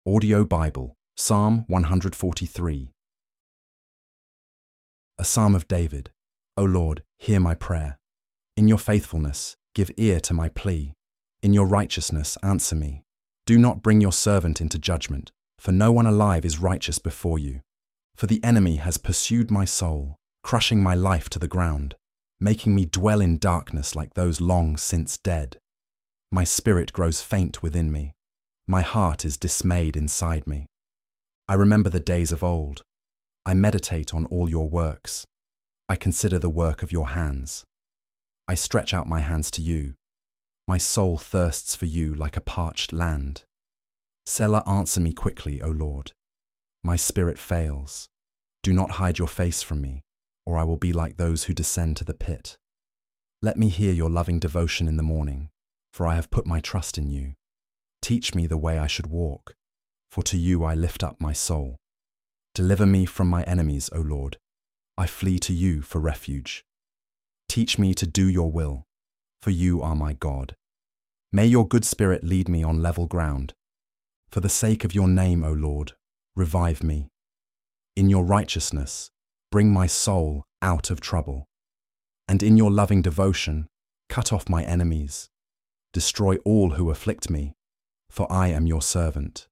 Audio Bible, Psalm 143. A Psalm of David. O Lord, hear my prayer. In your faithfulness, give ear to my plea. In your righteousness, answer me. Do not bring your servant into judgment, for no one alive is righteous before you. For the enemy has pursued my soul, crushing my life to the ground, making me dwell in darkness like those long since dead. My spirit grows faint within me. My heart is dismayed inside me. I remember the days of old. I meditate on all your works. I consider the work of your hands. I stretch out my hands to you. My soul thirsts for you like a parched land. Selah, answer me quickly, O Lord. My spirit fails. Do not hide your face from me, or I will be like those who descend to the pit. Let me hear your loving devotion in the morning, for I have put my trust in you. Teach me the way I should walk, for to you I lift up my soul. Deliver me from my enemies, O Lord. I flee to you for refuge. Teach me to do your will, for you are my God. May your good spirit lead me on level ground. For the sake of your name, O Lord, revive me. In your righteousness, bring my soul out of trouble. And in your loving devotion, cut off my enemies. Destroy all who afflict me, for I am your servant.